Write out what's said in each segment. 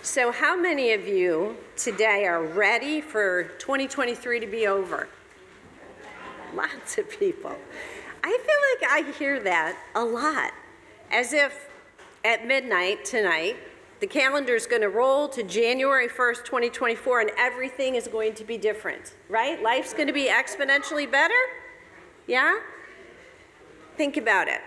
So how many of you today are ready for 2023 to be over? Lots of people. I feel like I hear that a lot, as if at midnight tonight, the calendar is going to roll to January 1st, 2024, and everything is going to be different, right? Life's going to be exponentially better? Yeah? Think about it.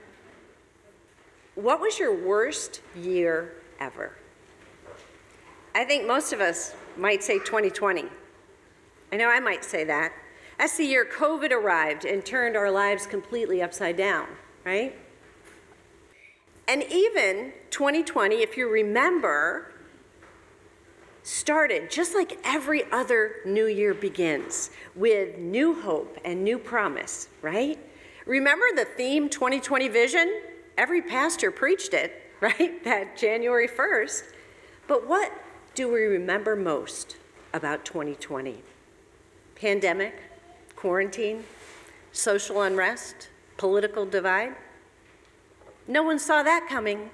What was your worst year ever? I think most of us might say 2020. I know I might say that. That's the year COVID arrived and turned our lives completely upside down, right? And even 2020, if you remember, started just like every other new year begins, with new hope and new promise, right? Remember the theme 2020 vision? Every pastor preached it, right? That January 1st. But what do we remember most about 2020? Pandemic, quarantine, social unrest, political divide? No one saw that coming.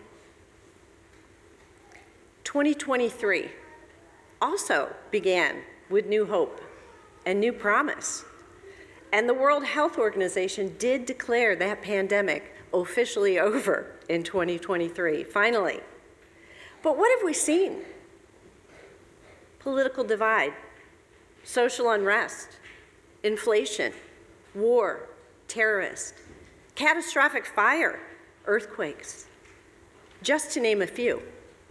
2023 also began with new hope and new promise. And the World Health Organization did declare that pandemic officially over in 2023, finally. But what have we seen? Political divide, social unrest, inflation, war, terrorist, catastrophic fire, earthquakes, just to name a few.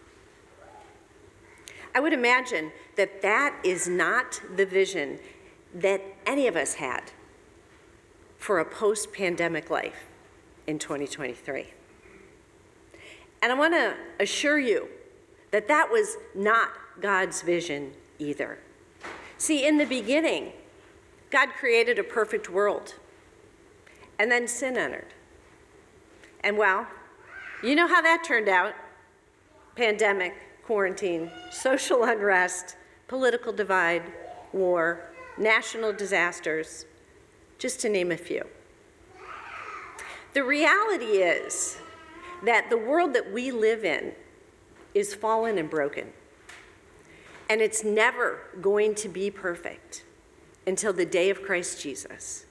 I would imagine that that is not the vision that any of us had for a post-pandemic life in 2023. And I want to assure you that that was not God's vision either. See, in the beginning, God created a perfect world, and then sin entered. And well, you know how that turned out. Pandemic, quarantine, social unrest, political divide, war, national disasters, just to name a few. The reality is that the world that we live in is fallen and broken. And it's never going to be perfect until the day of Christ Jesus.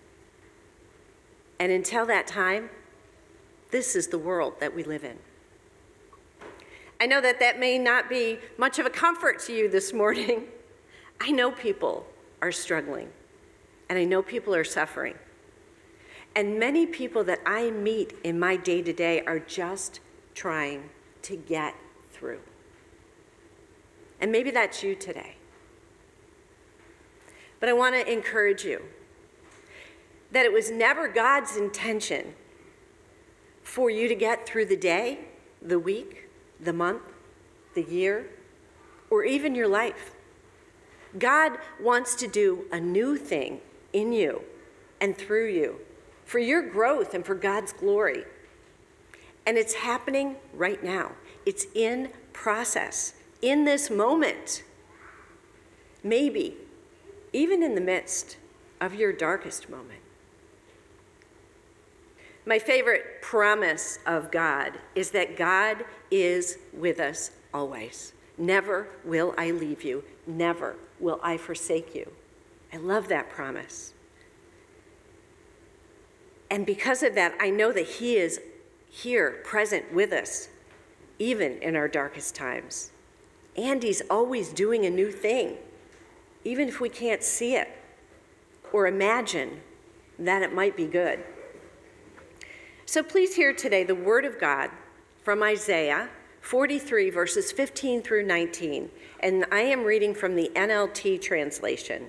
And until that time, this is the world that we live in. I know that that may not be much of a comfort to you this morning. I know people are struggling, and I know people are suffering. And many people that I meet in my day-to-day are just trying to get through. And maybe that's you today. But I want to encourage you that it was never God's intention for you to get through the day, the week, the month, the year, or even your life. God wants to do a new thing in you and through you for your growth and for God's glory. And it's happening right now. It's in process, in this moment. Maybe even in the midst of your darkest moment. My favorite promise of God is that God is with us always. Never will I leave you. Never will I forsake you. I love that promise. And because of that, I know that He is here, present with us, even in our darkest times. And He's always doing a new thing, even if we can't see it or imagine that it might be good. So please hear today the word of God from Isaiah 43, verses 15 through 19. And I am reading from the NLT translation.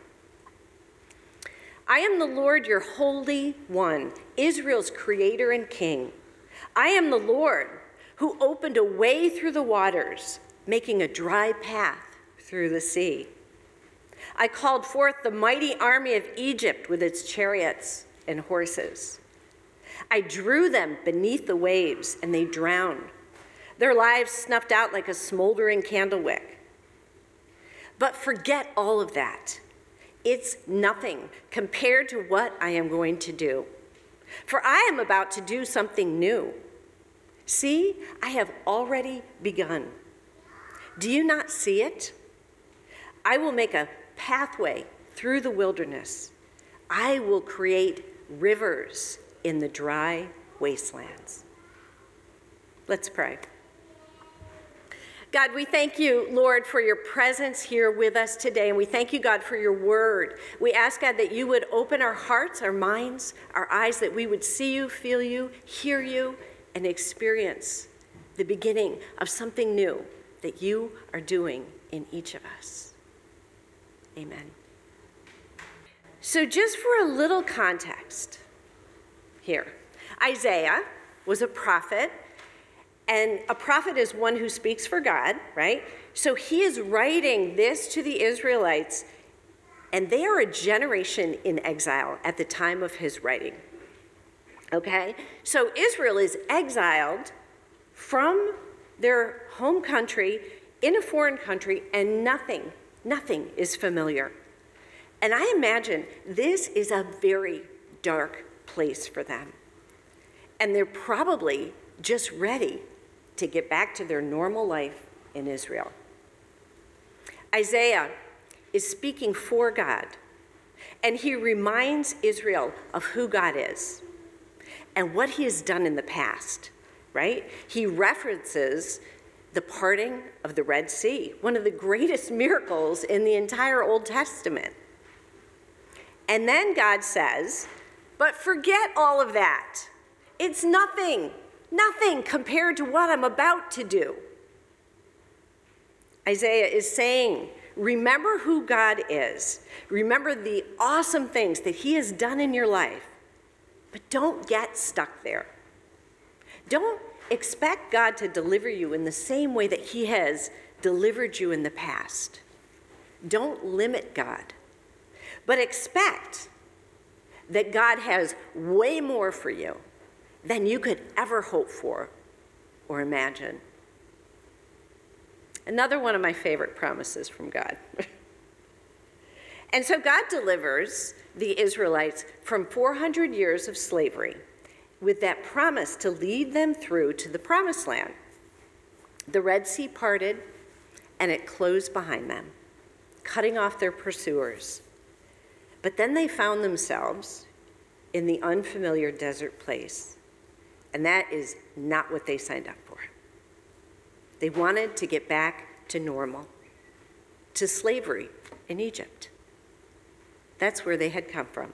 I am the Lord, your Holy One, Israel's Creator and King. I am the Lord who opened a way through the waters, making a dry path through the sea. I called forth the mighty army of Egypt with its chariots and horses. I drew them beneath the waves, and they drowned. Their lives snuffed out like a smoldering candle wick. But forget all of that. It's nothing compared to what I am going to do. For I am about to do something new. See, I have already begun. Do you not see it? I will make a pathway through the wilderness. I will create rivers in the dry wastelands. Let's pray. God, we thank you, Lord, for your presence here with us today, and we thank you, God, for your word. We ask, God, that you would open our hearts, our minds, our eyes, that we would see you, feel you, hear you, and experience the beginning of something new that you are doing in each of us. Amen. So just for a little context here, Isaiah was a prophet, and a prophet is one who speaks for God, right? So he is writing this to the Israelites, and they are a generation in exile at the time of his writing. Okay? So Israel is exiled from their home country in a foreign country, and nothing is familiar. And I imagine this is a very dark place for them. And they're probably just ready to get back to their normal life in Israel. Isaiah is speaking for God, and he reminds Israel of who God is and what he has done in the past, right? He references the parting of the Red Sea, one of the greatest miracles in the entire Old Testament. And then God says, but forget all of that. It's nothing compared to what I'm about to do. Isaiah is saying, remember who God is. Remember the awesome things that he has done in your life, but don't get stuck there. Don't expect God to deliver you in the same way that he has delivered you in the past. Don't limit God, but expect that God has way more for you than you could ever hope for or imagine. Another one of my favorite promises from God. And so God delivers the Israelites from 400 years of slavery with that promise to lead them through to the promised land. The Red Sea parted and it closed behind them, cutting off their pursuers. But then they found themselves in the unfamiliar desert place. And that is not what they signed up for. They wanted to get back to normal, to slavery in Egypt. That's where they had come from.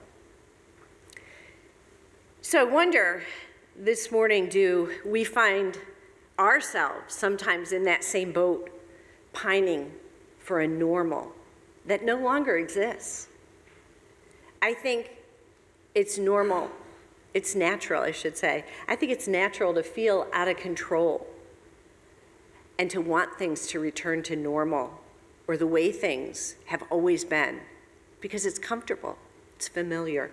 So I wonder this morning, do we find ourselves sometimes in that same boat, pining for a normal that no longer exists? I think it's normal. It's natural, I should say. I think it's natural to feel out of control and to want things to return to normal or the way things have always been because it's comfortable, it's familiar.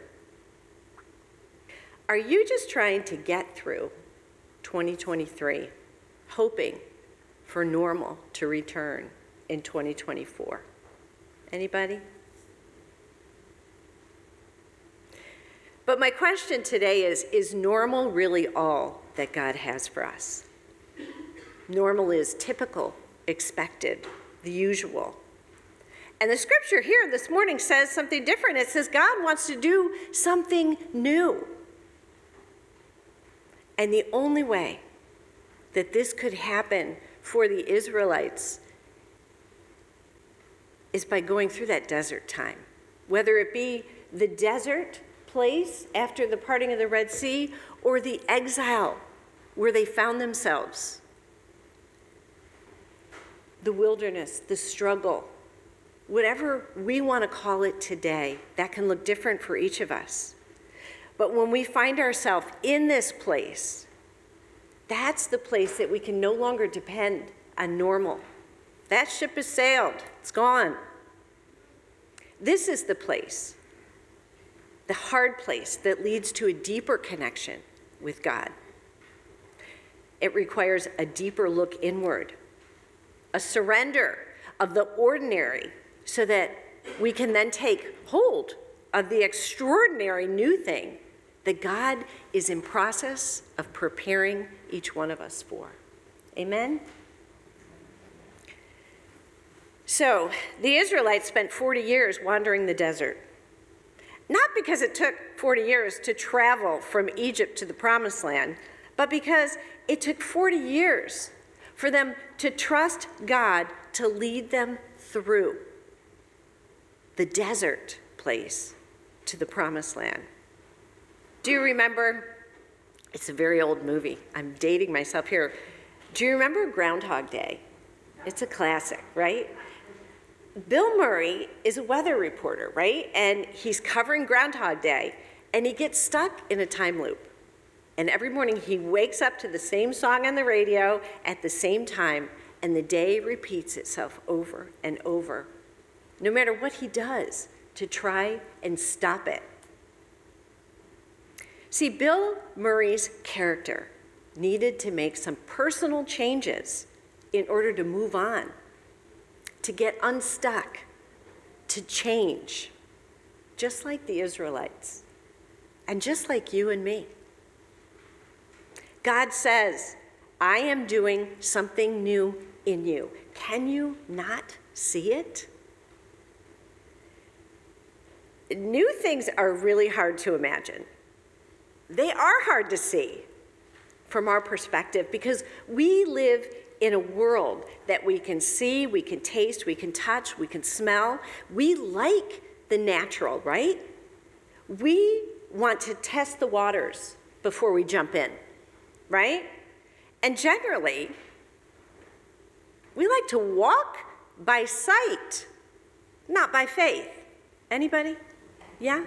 Are you just trying to get through 2023, hoping for normal to return in 2024? Anybody? But my question today is normal really all that God has for us? Normal is typical, expected, the usual. And the scripture here this morning says something different. It says God wants to do something new. And the only way that this could happen for the Israelites is by going through that desert time. Whether it be the desert place after the parting of the Red Sea or the exile where they found themselves. The wilderness, the struggle, whatever we want to call it today, that can look different for each of us. But when we find ourselves in this place, that's the place that we can no longer depend on normal. That ship has sailed, it's gone. This is the place, the hard place that leads to a deeper connection with God. It requires a deeper look inward, a surrender of the ordinary so that we can then take hold of the extraordinary new thing that God is in process of preparing each one of us for. Amen? So the Israelites spent 40 years wandering the desert. Not because it took 40 years to travel from Egypt to the Promised Land, but because it took 40 years for them to trust God to lead them through the desert place to the Promised Land. Do you remember? It's a very old movie. I'm dating myself here. Do you remember Groundhog Day? It's a classic, right? Bill Murray is a weather reporter, right? And he's covering Groundhog Day, and he gets stuck in a time loop. And every morning he wakes up to the same song on the radio at the same time, and the day repeats itself over and over, no matter what he does to try and stop it. See, Bill Murray's character needed to make some personal changes in order to move on, to get unstuck, to change, just like the Israelites, and just like you and me. God says, I am doing something new in you. Can you not see it? New things are really hard to imagine. They are hard to see from our perspective because we live in a world that we can see, we can taste, we can touch, we can smell. We like the natural, right? We want to test the waters before we jump in, right? And generally, we like to walk by sight, not by faith. Anybody? Yeah?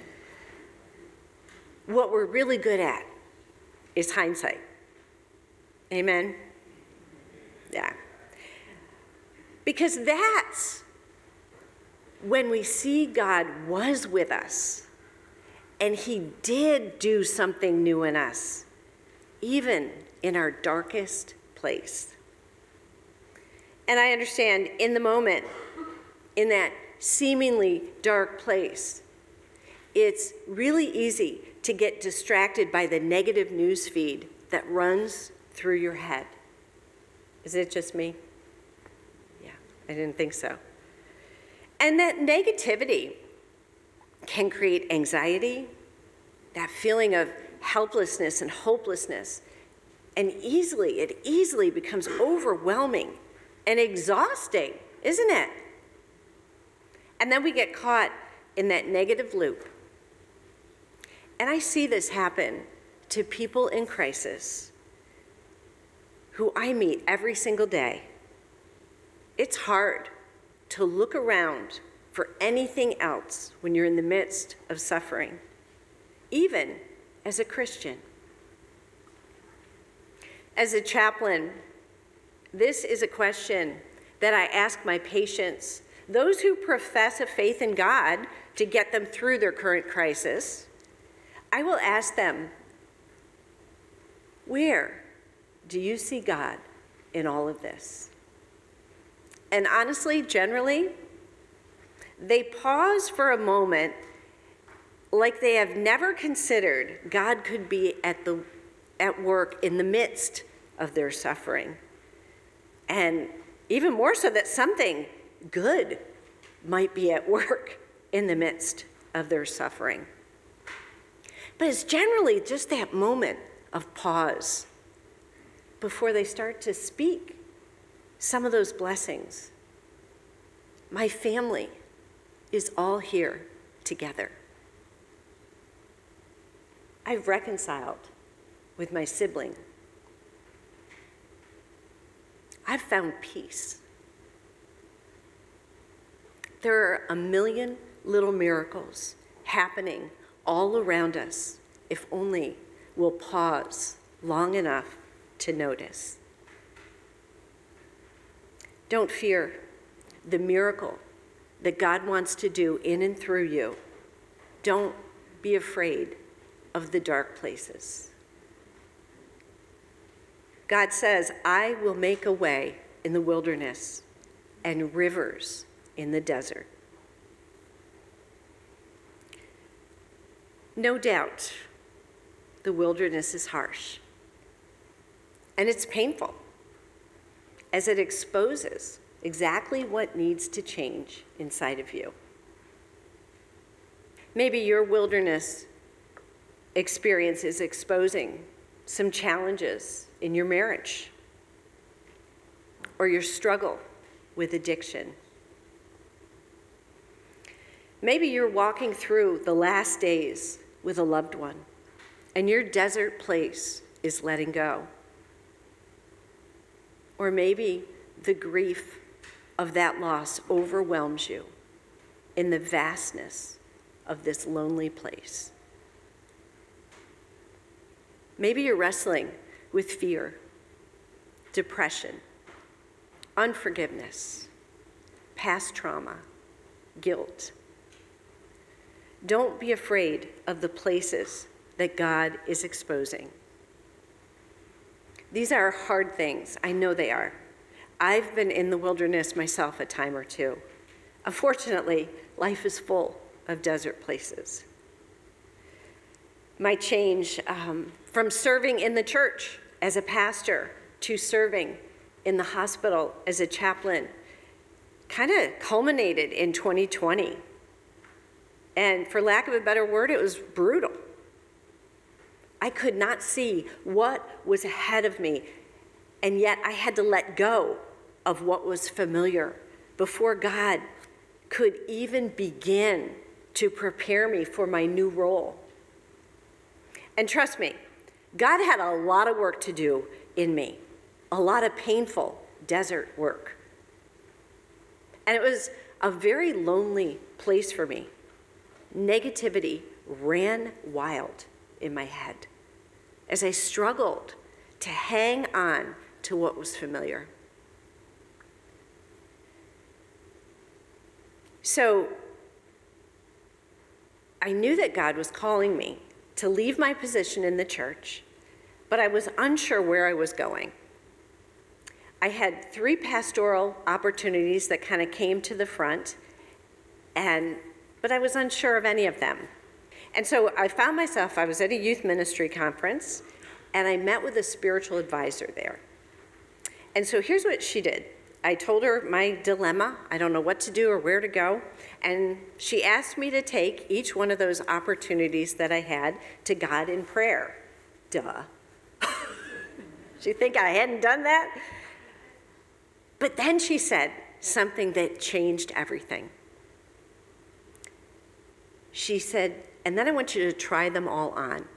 What we're really good at is hindsight. Amen? Yeah. Because that's when we see God was with us and he did do something new in us, even in our darkest place. And I understand in the moment, in that seemingly dark place, it's really easy to get distracted by the negative news feed that runs through your head. Is it just me? Yeah, I didn't think so. And that negativity can create anxiety, that feeling of helplessness and hopelessness, and it easily becomes overwhelming and exhausting, isn't it? And then we get caught in that negative loop. And I see this happen to people in crisis who I meet every single day. It's hard to look around for anything else when you're in the midst of suffering, even as a Christian. As a chaplain, this is a question that I ask my patients, those who profess a faith in God to get them through their current crisis. I will ask them, where do you see God in all of this? And honestly, generally, they pause for a moment like they have never considered God could be at work in the midst of their suffering. And even more so that something good might be at work in the midst of their suffering. But it's generally just that moment of pause before they start to speak some of those blessings. My family is all here together. I've reconciled with my sibling. I've found peace. There are a million little miracles happening all around us if only we'll pause long enough to notice. Don't fear the miracle that God wants to do in and through you. Don't be afraid of the dark places. God says, I will make a way in the wilderness and rivers in the desert. No doubt, the wilderness is harsh, and it's painful as it exposes exactly what needs to change inside of you. Maybe your wilderness experience is exposing some challenges in your marriage or your struggle with addiction. Maybe you're walking through the last days with a loved one and your desert place is letting go. Or maybe the grief of that loss overwhelms you in the vastness of this lonely place. Maybe you're wrestling with fear, depression, unforgiveness, past trauma, guilt. Don't be afraid of the places that God is exposing. These are hard things. I know they are. I've been in the wilderness myself a time or two. Unfortunately, life is full of desert places. My change from serving in the church as a pastor to serving in the hospital as a chaplain kind of culminated in 2020. And for lack of a better word, it was brutal. I could not see what was ahead of me, and yet I had to let go of what was familiar before God could even begin to prepare me for my new role. And trust me, God had a lot of work to do in me, a lot of painful desert work. And it was a very lonely place for me. Negativity ran wild in my head as I struggled to hang on to what was familiar. So I knew that God was calling me to leave my position in the church, but I was unsure where I was going. I had 3 pastoral opportunities that kind of came to the front, but I was unsure of any of them. And so I found myself, I was at a youth ministry conference, and I met with a spiritual advisor there. And so here's what she did. I told her my dilemma, I don't know what to do or where to go, and she asked me to take each one of those opportunities that I had to God in prayer. Duh. Did you think I hadn't done that? But then she said something that changed everything. She said, and then I want you to try them all on.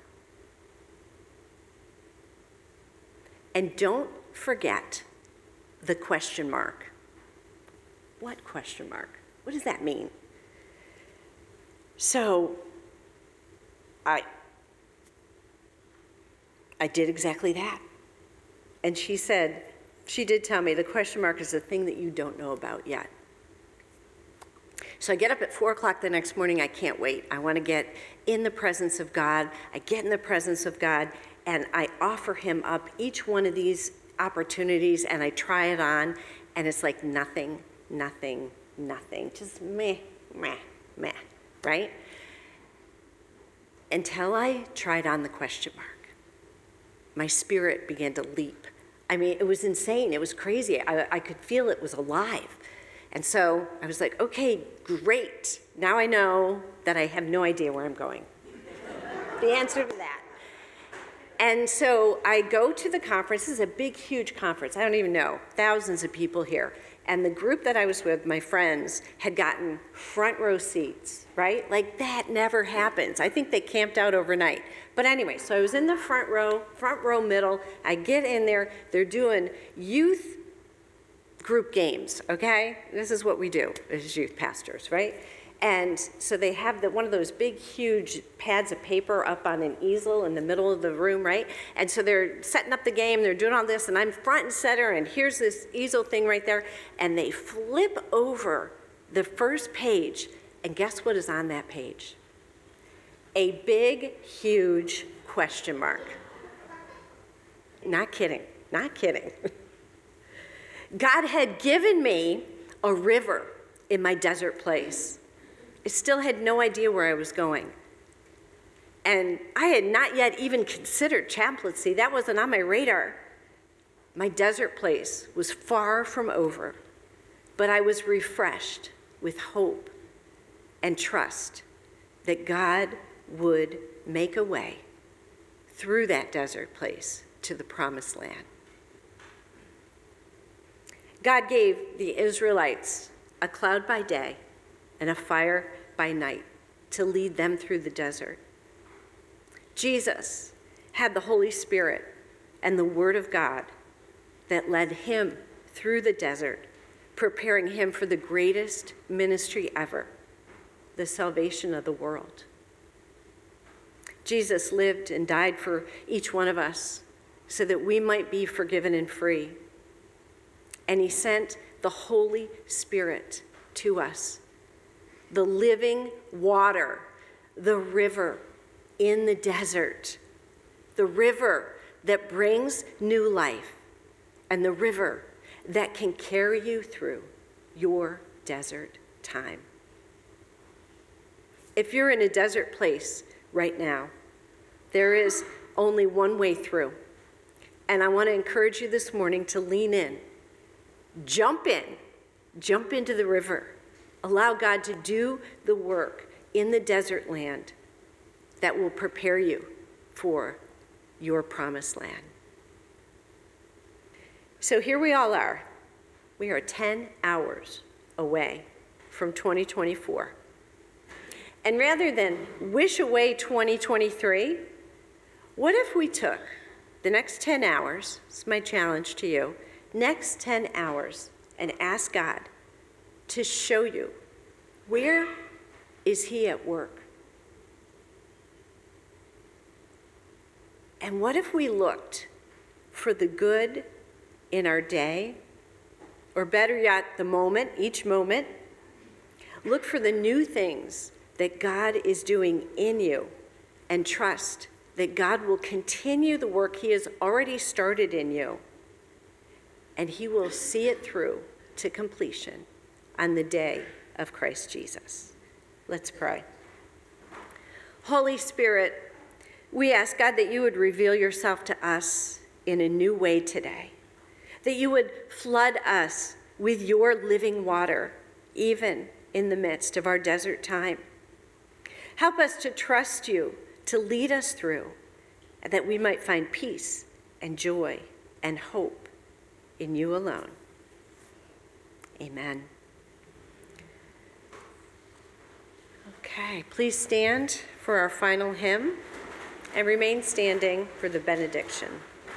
And don't forget the question mark. What question mark? What does that mean? So I did exactly that. And she said, she did tell me the question mark is the thing that you don't know about yet. So I get up at 4 o'clock the next morning. I can't wait. I want to get in the presence of God. I get in the presence of God, and I offer him up each one of these opportunities, and I try it on, and it's like nothing, nothing, nothing. Just meh, meh, meh, right? Until I tried on the question mark. My spirit began to leap. I mean, it was insane. It was crazy. I could feel it was alive. And so I was like, okay, great. Now I know that I have no idea where I'm going. The answer to that. And so I go to the conference. This is a big, huge conference. I don't even know, thousands of people here. And the group that I was with, my friends, had gotten front row seats, right? Like that never happens. I think they camped out overnight. But anyway, so I was in the front row middle. I get in there. They're doing youth group games, okay? This is what we do as youth pastors, right? And so they have one of those big, huge pads of paper up on an easel in the middle of the room, right? And so they're setting up the game, they're doing all this, and I'm front and center, and here's this easel thing right there, and they flip over the first page, and guess what is on that page? A big, huge question mark. Not kidding, not kidding. God had given me a river in my desert place. I still had no idea where I was going. And I had not yet even considered chaplaincy. That wasn't on my radar. My desert place was far from over. but I was refreshed with hope and trust that God would make a way through that desert place to the promised land. God gave the Israelites a cloud by day and a fire by night to lead them through the desert. Jesus had the Holy Spirit and the Word of God that led him through the desert, preparing him for the greatest ministry ever, the salvation of the world. Jesus lived and died for each one of us so that we might be forgiven and free. And he sent the Holy Spirit to us, the living water, the river in the desert, the river that brings new life, and the river that can carry you through your desert time. If you're in a desert place right now, there is only one way through. And I want to encourage you this morning to lean in, jump into the river. Allow God to do the work in the desert land that will prepare you for your promised land. So here we all are. We are 10 hours away from 2024. And rather than wish away 2023, what if we took the next 10 hours, this is my challenge to you, next 10 hours and asked God to show you, where is he at work? And what if we looked for the good in our day, or better yet, the moment, each moment? Look for the new things that God is doing in you, and trust that God will continue the work he has already started in you, and he will see it through to completion on the day of Christ Jesus. Let's pray. Holy Spirit, we ask, God, that you would reveal yourself to us in a new way today, that you would flood us with your living water, even in the midst of our desert time. Help us to trust you to lead us through, and that we might find peace and joy and hope in you alone. Amen. Okay, please stand for our final hymn and remain standing for the benediction.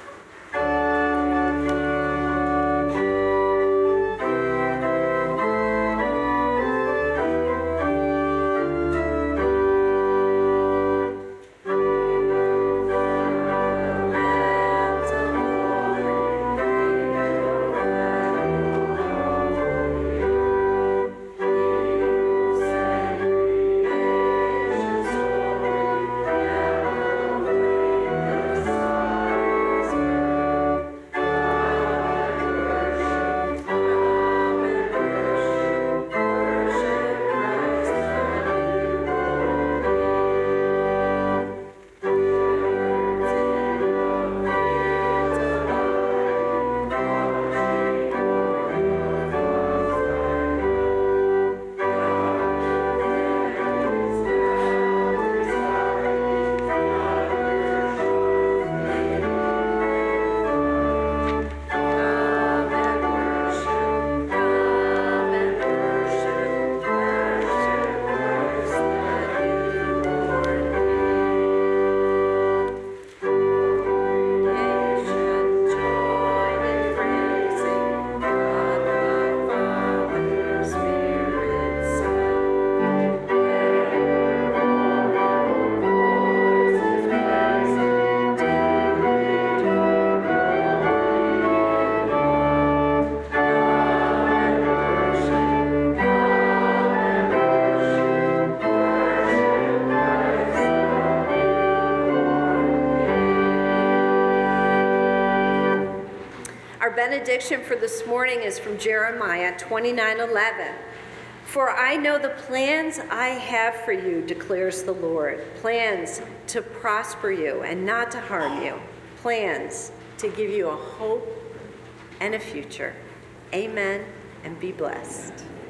Benediction for this morning is from Jeremiah 29:11. For I know the plans I have for you, declares the Lord, plans to prosper you and not to harm you, plans to give you a hope and a future. Amen and be blessed.